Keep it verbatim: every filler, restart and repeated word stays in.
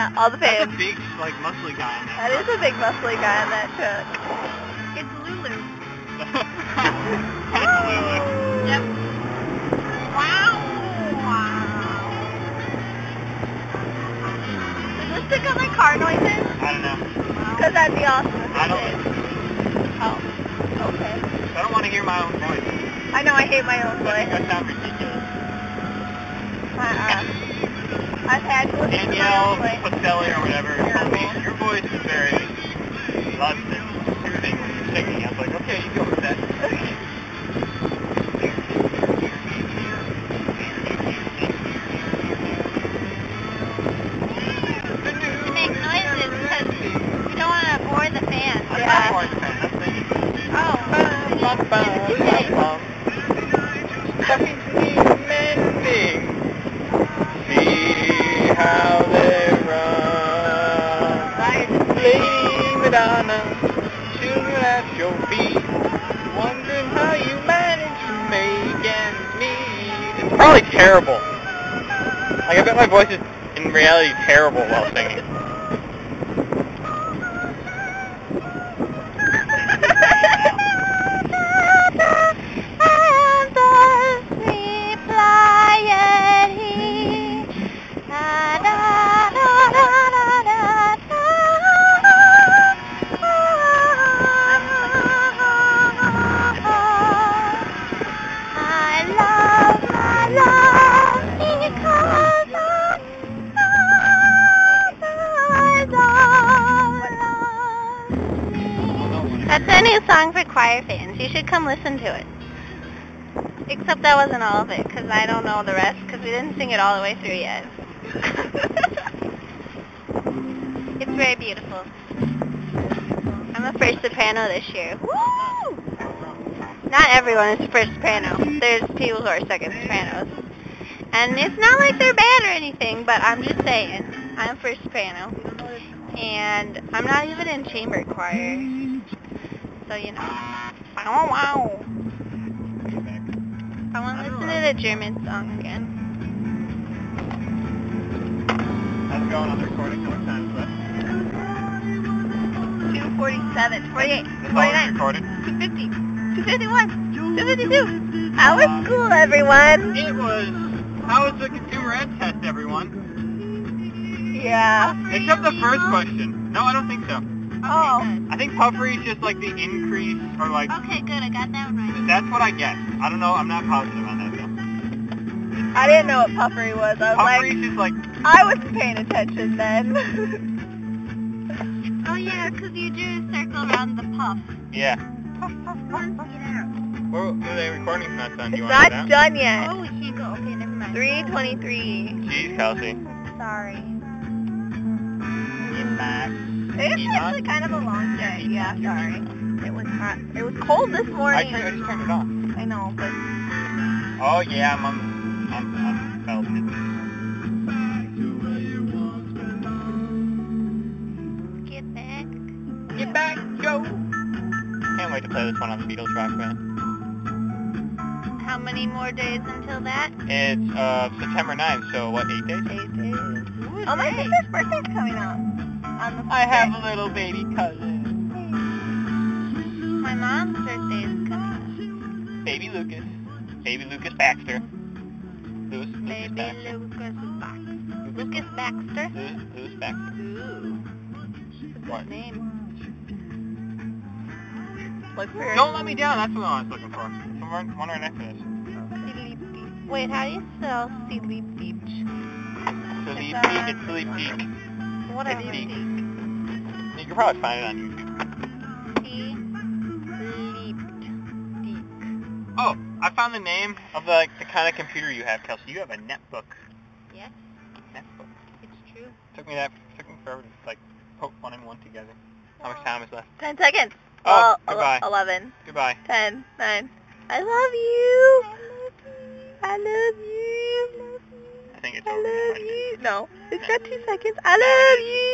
All the That's fans. a big, like, muscly guy in That that. is a big muscly guy in that truck. It's Lulu. That's Lulu. Yep. Wow. Does this pick up my car noises? I don't know. Because that'd be awesome if I it don't did. listen. Oh, okay. I don't want to hear my own voice. I know I hate my own I voice. think I sound ridiculous. Uh-uh. I've had to listen to my Danielle own voice. Pacelli or whatever told me, Terrible. your voice is very luscious, soothing when you're singing. I was like, okay, you go with that. To make noises because we don't want to bore the fans. I'm Yeah. not more than that. I'm singing. Oh. Bum, bum, bum, bum. Talking to me mending. See how they run. Lady Madonna, children at your feet. Wondering how you manage to make ends meet. It's probably terrible. Like, I bet my voice is, in reality, terrible while singing. That's a new song for choir fans. You should come listen to it. Except that wasn't all of it, because I don't know the rest, because we didn't sing it all the way through yet. It's very beautiful. I'm a first soprano this year. Woo! Not everyone is first soprano. There's people who are second sopranos. And it's not like they're bad or anything, but I'm just saying. I'm first soprano. And I'm not even in chamber choir. So, you know. Wow, wow. I want to listen to the German song again. How's it going on the recording? How much time is left? two forty-seven, forty-eight, That's all forty-nine, recorded? two fifty, two fifty-one, two fifty-two. How was school, everyone? It was... How was the consumer ed test, everyone? Yeah. Except the first question. No, I don't think so. Oh. I think puffery is just like the increase, or like... Okay, good. I got that right. That's what I guess. I don't know. I'm not positive on that, though. I didn't know what puffery was. I was Puffery like, is just like... I wasn't paying attention then. Oh, yeah, because you drew a circle around the puff. Yeah. Puff, puff, puff. Get out. Well, the recording's not done. Do you It's want to not get out? done yet. Oh, we can't go. Okay, never mind. three twenty-three. Jeez, Kelsey. Sorry. Get back. It's Heat actually on? kind of a long day. Yeah, sorry. It was hot. It was cold this I, morning. turned, I just turned it off. I know, but Oh, yeah, I'm on... I'm... I'm belted. Get back. Get back, Joe! Can't wait to play this one on the Beatles Rock Band. How many more days until that? It's uh, September ninth, so what, eight days? eight days. Ooh, Oh, my nice. sister's birthday's coming up. On the I have a little baby cousin. My mom's birthday is coming Baby Lucas. Baby Lucas Baxter. Louis, up. Lucas Baby Baxter. Lucas Baxter. Lucas Baxter? Louis, Louis Baxter. Ooh. What? Good name. Look for your... Don't let me down, that's what I was looking for. Somewhere, one right next to this. Wait, how do you spell Sleep Beach? Sleep uh, Peak, it's Sleep Peak. What It's are you? Peak. You can probably find it on YouTube. Sleep Deep. Oh, I found the name of the, like, the kind of computer you have, Kelsey. You have a netbook. Yes, Netbook. it's true. Took me that, took me forever to, like, poke one and one together. How much time is left? ten seconds. Oh, Well, goodbye. eleven, Goodbye. ten, nine. I love you. I love you. I think it's I over. love you. No, it's got two seconds. I love you.